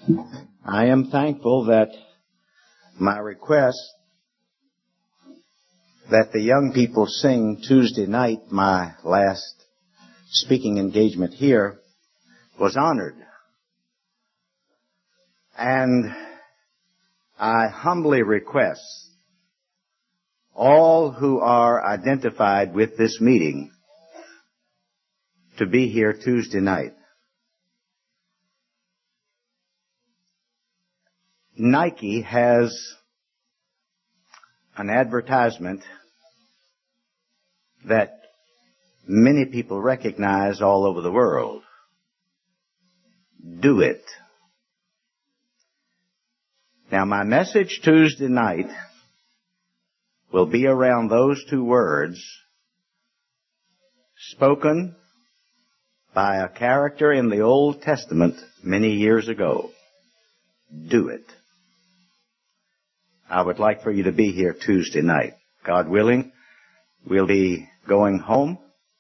I am thankful that my request that the young people sing Tuesday night, my last speaking engagement here, was honored. And I humbly request all who are identified with this meeting to be here Tuesday night. Nike has an advertisement that many people recognize all over the world. Do it. Now, my message Tuesday night will be around those two words spoken by a character in the Old Testament many years ago. Do it. I would like for you to be here Tuesday night. God willing, we'll be going home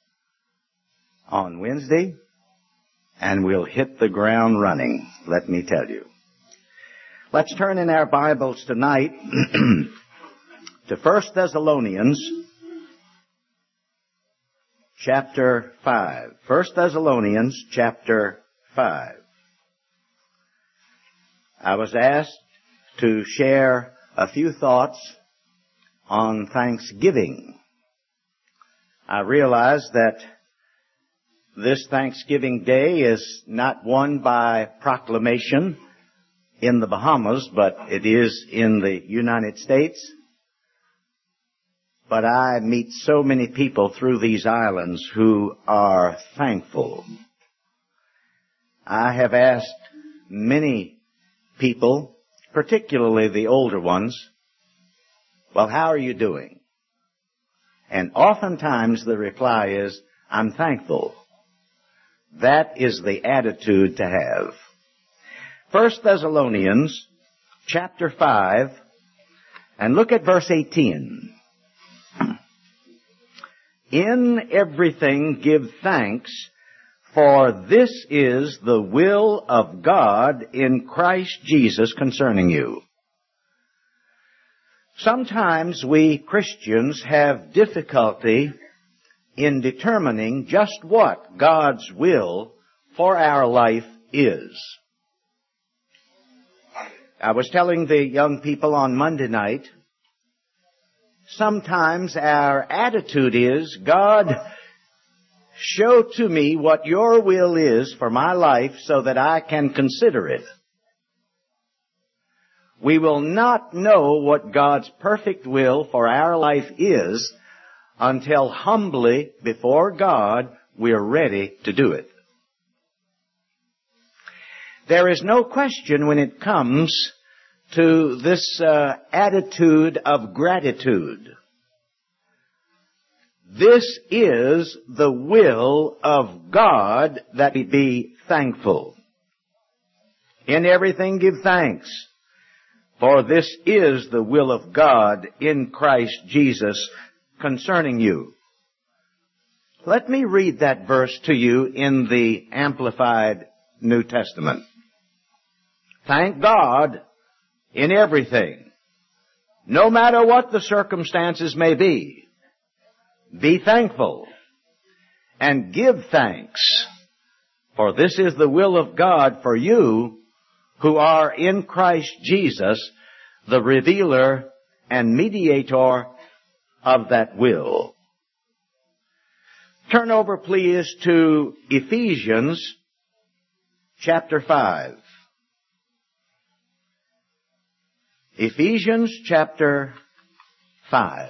on Wednesday, and we'll hit the ground running, let me tell you. Let's turn in our Bibles tonight to 1 Thessalonians chapter 5. 1 Thessalonians chapter 5. I was asked to share a few thoughts on Thanksgiving. I realize that this Thanksgiving Day is not one by proclamation in the Bahamas, but it is in the United States. But I meet so many people through these islands who are thankful. I have asked many people, particularly the older ones, well, how are you doing? And oftentimes the reply is, I'm thankful. That is the attitude to have. 1 Thessalonians chapter 5, and look at verse 18. In everything give thanks, for this is the will of God in Christ Jesus concerning you. Sometimes we Christians have difficulty in determining just what God's will for our life is. I was telling the young people on Monday night, sometimes our attitude is, God, show to me what your will is for my life so that I can consider it. We will not know what God's perfect will for our life is until humbly before God we're ready to do it. There is no question when it comes to this attitude of gratitude. This is the will of God that we be thankful. In everything give thanks, for this is the will of God in Christ Jesus concerning you. Let me read that verse to you in the Amplified New Testament. Thank God in everything, no matter what the circumstances may be. Be thankful and give thanks, for this is the will of God for you who are in Christ Jesus, the revealer and mediator of that will. Turn over, please, to Ephesians chapter 5. Ephesians chapter 5.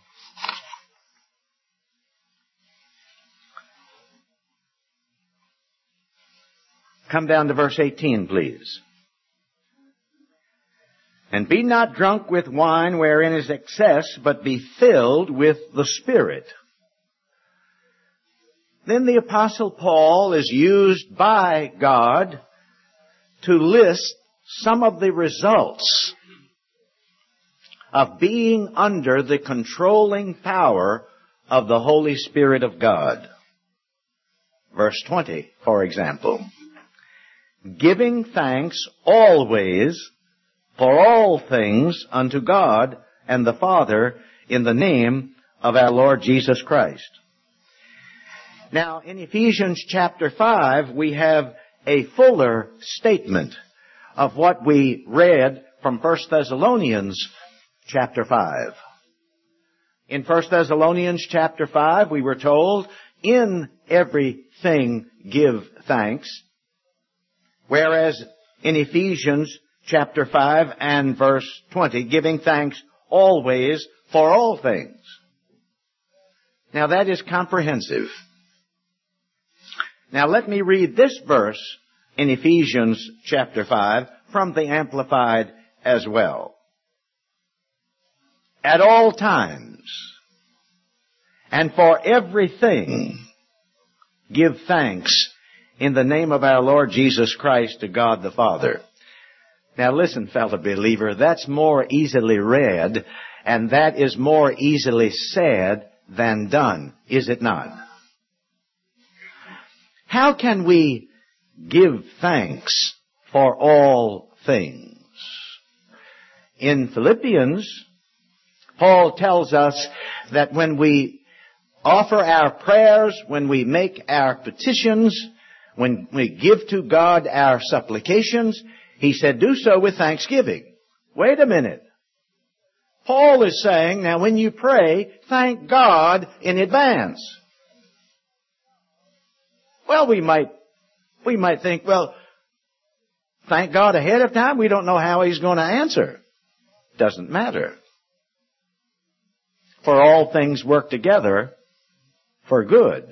Come down to verse 18, please. And be not drunk with wine wherein is excess, but be filled with the Spirit. Then the Apostle Paul is used by God to list some of the results of being under the controlling power of the Holy Spirit of God. Verse 20, for example. giving thanks always for all things unto God and the Father in the name of our Lord Jesus Christ. Now, in Ephesians chapter 5, we have a fuller statement of what we read from 1 Thessalonians chapter 5. In 1 Thessalonians chapter 5, we were told, in everything give thanks. Whereas in Ephesians chapter 5 and verse 20, giving thanks always for all things. Now that is comprehensive. Now let me read this verse in Ephesians chapter 5 from the Amplified as well. At all times and for everything give thanks in the name of our Lord Jesus Christ to God the Father. Now listen, fellow believer, that's more easily read and that is more easily said than done, is it not? How can we give thanks for all things? In Philippians, Paul tells us that when we offer our prayers, when we make our petitions, when we give to God our supplications, he said, do so with thanksgiving. Wait a minute. Paul is saying, now when you pray, thank God in advance. Well, we might think, well, thank God ahead of time. We don't know how he's going to answer. Doesn't matter. For all things work together for good.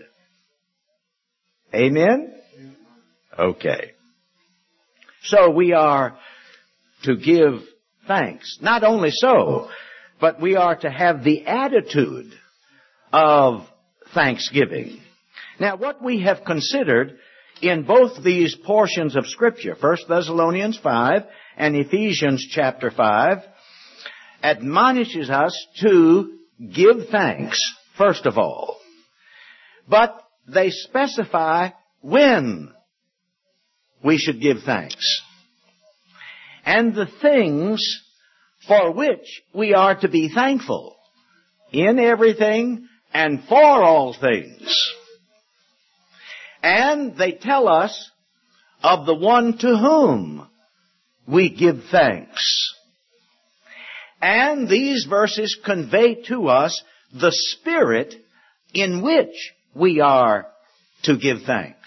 Amen? Okay. So we are to give thanks. Not only so, but we are to have the attitude of thanksgiving. Now, what we have considered in both these portions of Scripture, 1 Thessalonians 5 and Ephesians chapter 5, admonishes us to give thanks, first of all. But they specify when we should give thanks. And the things for which we are to be thankful in everything and for all things. And they tell us of the one to whom we give thanks. And these verses convey to us the spirit in which we are to give thanks.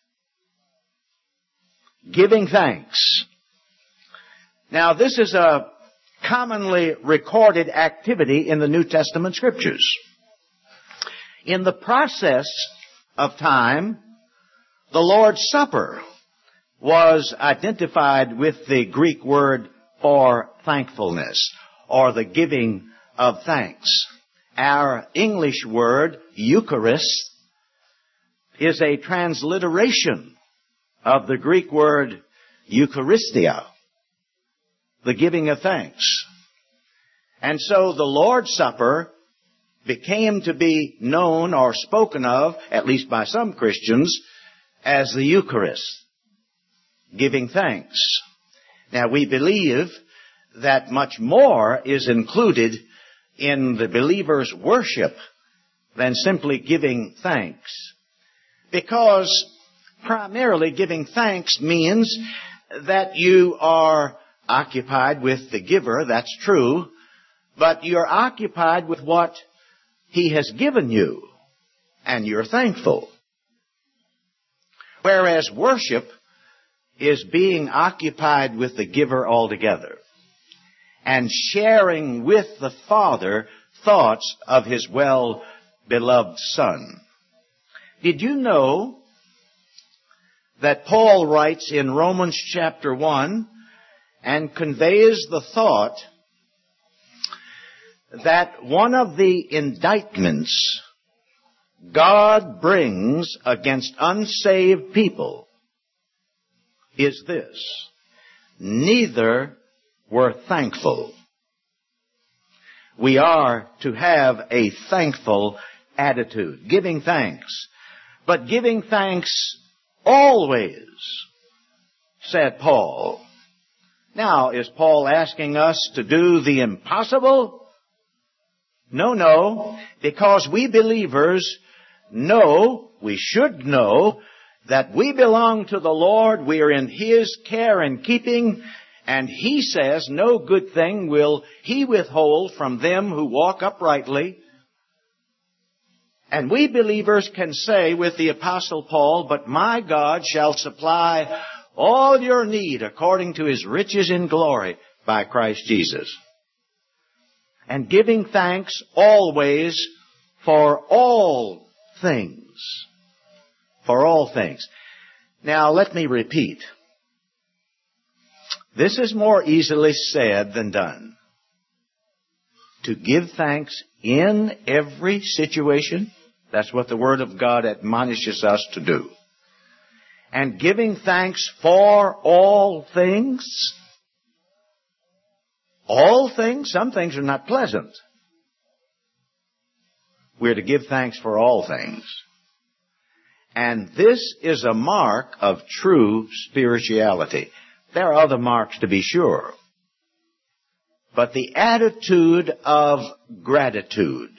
Giving thanks. Now, this is a commonly recorded activity in the New Testament Scriptures. In the process of time, the Lord's Supper was identified with the Greek word for thankfulness, or the giving of thanks. Our English word, Eucharist, is a transliteration of the Greek word Eucharistia, the giving of thanks. And so the Lord's Supper became to be known or spoken of, at least by some Christians, as the Eucharist, giving thanks. Now we believe that much more is included in the believer's worship than simply giving thanks. Because primarily giving thanks means that you are occupied with the giver, that's true, but you're occupied with what he has given you, and you're thankful. Whereas worship is being occupied with the giver altogether and sharing with the Father thoughts of his well-beloved Son. Did you know that Paul writes in Romans chapter 1 and conveys the thought that one of the indictments God brings against unsaved people is this: neither were thankful. We are to have a thankful attitude, giving thanks, but giving thanks always said Paul. Now, is Paul asking us to do the impossible? No, because we believers know, we should know, that we belong to the Lord, we are in His care and keeping, and He says no good thing will He withhold from them who walk uprightly. And we believers can say with the Apostle Paul, but my God shall supply all your need according to His riches in glory by Christ Jesus. And giving thanks always for all things. For all things. Now let me repeat. This is more easily said than done. To give thanks in every situation. That's what the Word of God admonishes us to do. And giving thanks for all things. All things? Some things are not pleasant. We're to give thanks for all things. And this is a mark of true spirituality. There are other marks to be sure. But the attitude of gratitude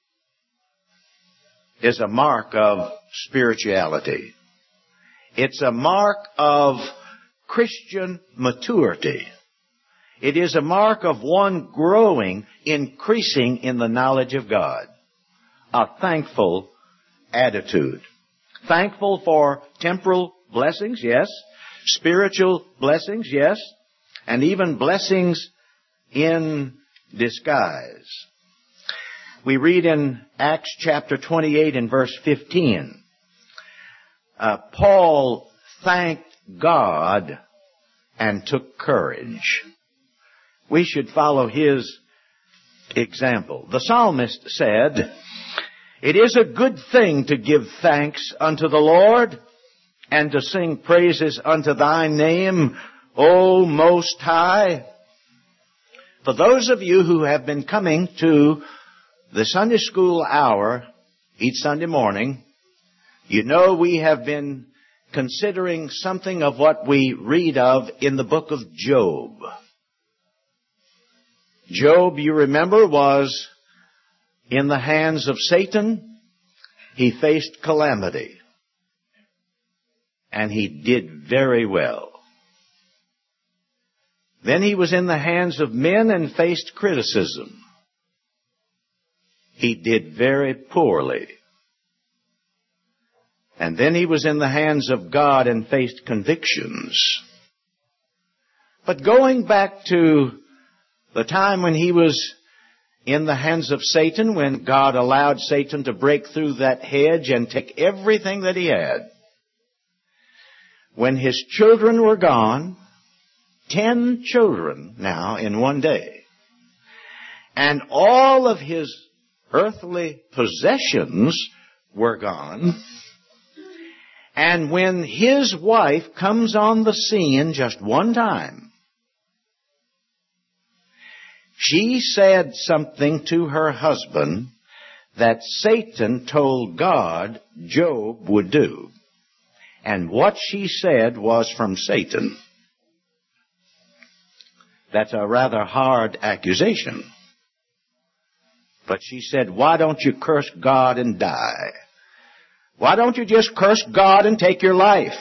is a mark of spirituality. It's a mark of Christian maturity. It is a mark of one growing, increasing in the knowledge of God. A thankful attitude. Thankful for temporal blessings, yes. Spiritual blessings, yes. And even blessings in disguise. We read in Acts chapter 28 and verse 15. Paul thanked God and took courage. We should follow his example. The psalmist said, "It is a good thing to give thanks unto the Lord and to sing praises unto thy name, O Most High." For those of you who have been coming to the Sunday school hour each Sunday morning, you know we have been considering something of what we read of in the book of Job. Job, you remember, was in the hands of Satan. He faced calamity. And he did very well. Then he was in the hands of men and faced criticism. He did very poorly. And then he was in the hands of God and faced convictions. But going back to the time when he was in the hands of Satan, when God allowed Satan to break through that hedge and take everything that he had, when his children were gone, 10 children now in one day, and all of his earthly possessions were gone, and when his wife comes on the scene just one time, she said something to her husband that Satan told God Job would do. And what she said was from Satan. That's a rather hard accusation. But she said, "Why don't you curse God and die? Why don't you just curse God and take your life?"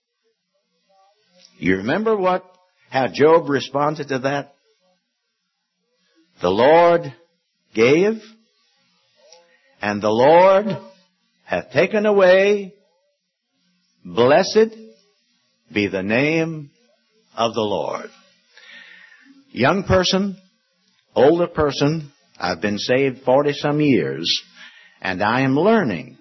You remember how Job responded to that? The Lord gave, and the Lord hath taken away. Blessed be the name of the Lord. Young person, older person, I've been saved 40-some years, and I am learning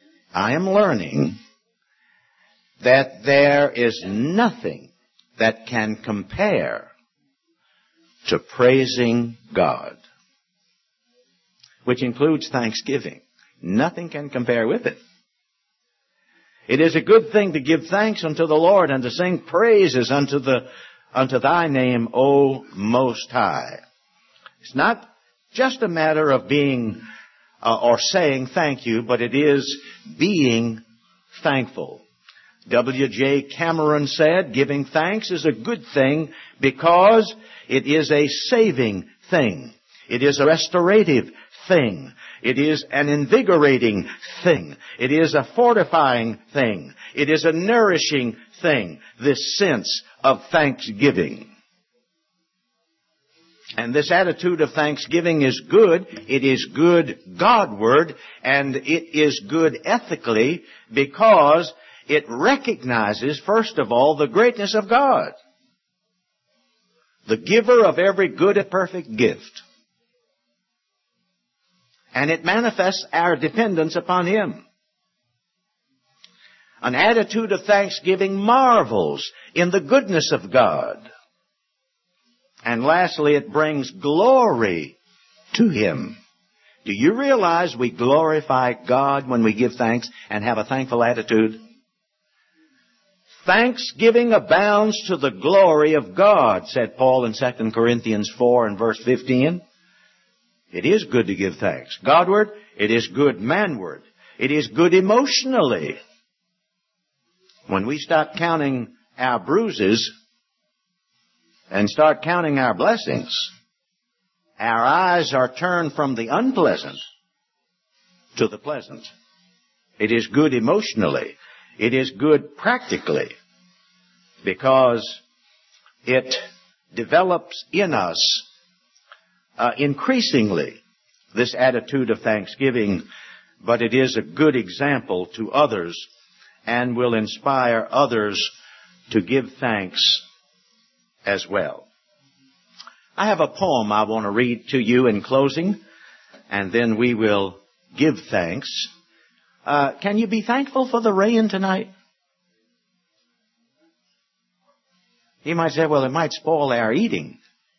that there is nothing that can compare to praising God, which includes thanksgiving. Nothing can compare with it. It is a good thing to give thanks unto the Lord and to sing praises unto thy name, O Most High. It's not just a matter of being or saying thank you, but it is being thankful. W.J. Cameron said, giving thanks is a good thing because it is a saving thing. It is a restorative thing. It is an invigorating thing. It is a fortifying thing. It is a nourishing thing, this sense of thanksgiving. And this attitude of thanksgiving is good. It is good Godward, and it is good ethically because it recognizes, first of all, the greatness of God, the giver of every good and perfect gift. And it manifests our dependence upon Him. An attitude of thanksgiving marvels in the goodness of God. And lastly, it brings glory to Him. Do you realize we glorify God when we give thanks and have a thankful attitude? Thanksgiving abounds to the glory of God, said Paul in 2 Corinthians 4 and verse 15. It is good to give thanks. Godward, it is good manward. It is good emotionally. When we stop counting our bruises and start counting our blessings, our eyes are turned from the unpleasant to the pleasant. It is good emotionally. It is good practically because it develops in us increasingly this attitude of thanksgiving, but it is a good example to others and will inspire others to give thanks as well. I have a poem I want to read to you in closing, and then we will give thanks. Can you be thankful for the rain tonight? You might say, well, it might spoil our eating.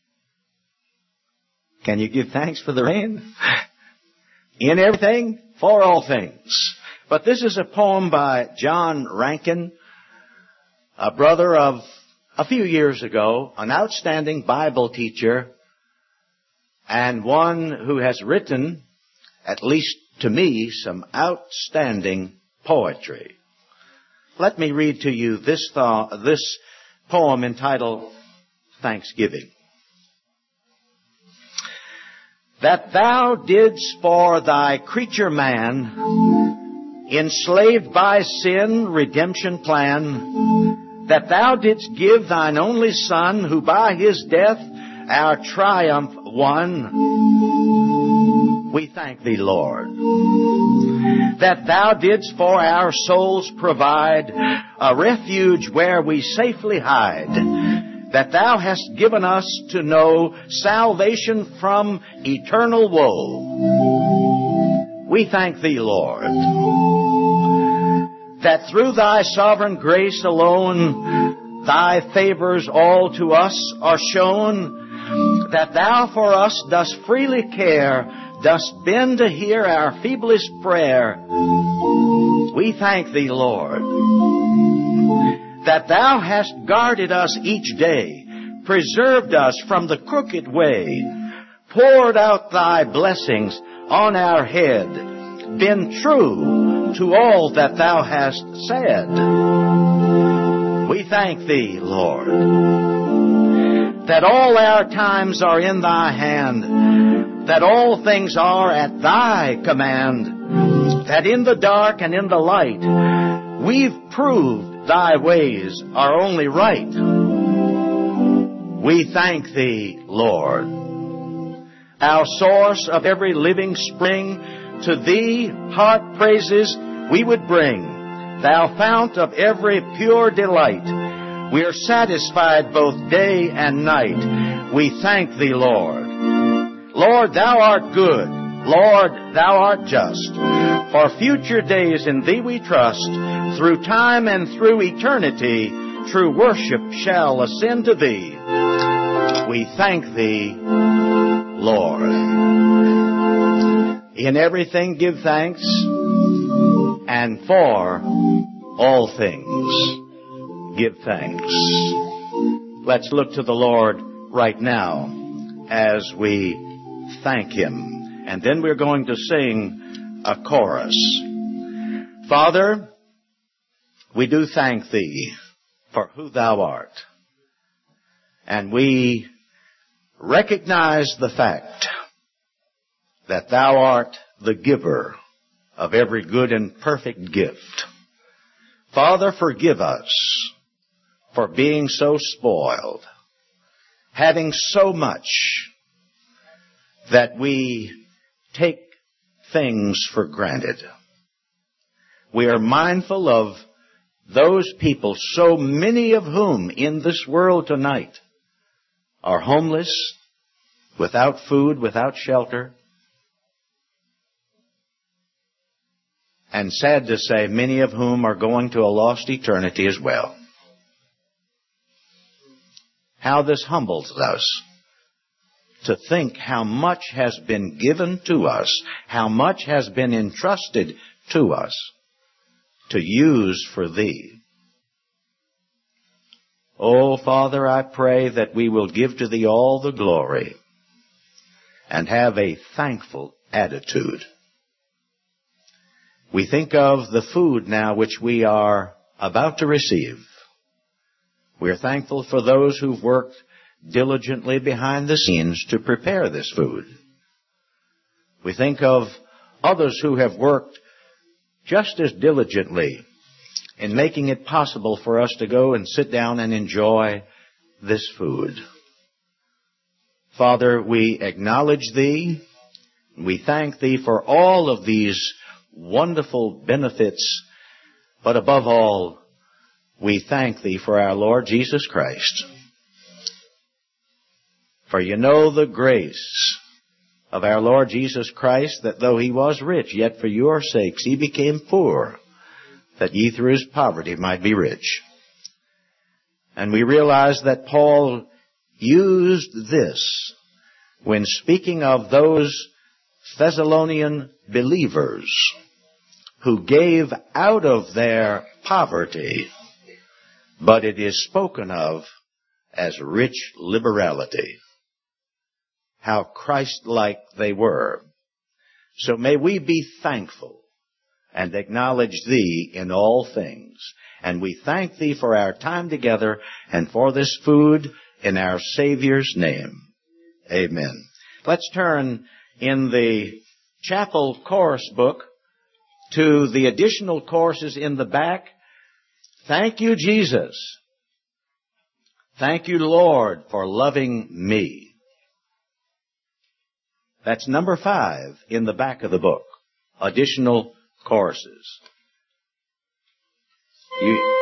Can you give thanks for the rain? In everything, for all things. But this is a poem by John Rankin, a brother of a few years ago, an outstanding Bible teacher, and one who has written, at least to me, some outstanding poetry. Let me read to you this poem entitled Thanksgiving. That thou didst for thy creature man, enslaved by sin, redemption plan, that thou didst give thine only Son, who by his death our triumph won. We thank thee, Lord. That thou didst for our souls provide a refuge where we safely hide. That thou hast given us to know salvation from eternal woe. We thank thee, Lord. That through thy sovereign grace alone, thy favors all to us are shown, that thou for us dost freely care, dost bend to hear our feeblest prayer. We thank thee, Lord. That thou hast guarded us each day, preserved us from the crooked way, poured out thy blessings on our head, been true to all that thou hast said. We thank thee, Lord, that all our times are in thy hand, that all things are at thy command, that in the dark and in the light we've proved thy ways are only right. We thank thee, Lord. Our source of every living spring, to thee heart praises we would bring. Thou fount of every pure delight, we are satisfied both day and night. We thank thee, Lord. Lord, thou art good. Lord, thou art just. For future days in thee we trust. Through time and through eternity, true worship shall ascend to thee. We thank thee, Lord. In everything give thanks, and for all things give thanks. Let's look to the Lord right now as we thank Him. And then we're going to sing a chorus. Father, we do thank Thee for who Thou art. And we recognize the fact that Thou art the giver of every good and perfect gift. Father, forgive us for being so spoiled, having so much that we take things for granted. We are mindful of those people, so many of whom in this world tonight are homeless, without food, without shelter, and sad to say, many of whom are going to a lost eternity as well. How this humbles us to think how much has been given to us, how much has been entrusted to us to use for Thee. Oh, Father, I pray that we will give to Thee all the glory and have a thankful attitude. We think of the food now which we are about to receive. We are thankful for those who've worked diligently behind the scenes to prepare this food. We think of others who have worked just as diligently in making it possible for us to go and sit down and enjoy this food. Father, we acknowledge Thee. We thank Thee for all of these wonderful benefits, but above all, we thank Thee for our Lord Jesus Christ. For you know the grace of our Lord Jesus Christ, that though He was rich, yet for your sakes He became poor, that ye through His poverty might be rich. And we realize that Paul used this when speaking of those Thessalonian believers who gave out of their poverty, but it is spoken of as rich liberality. How Christ-like they were. So may we be thankful and acknowledge Thee in all things. And we thank Thee for our time together and for this food in our Savior's name. Amen. Let's turn in the chapel course book to the additional courses in the back. Thank you, Jesus. Thank you, Lord, for loving me. That's number 5 in the back of the book. Additional courses.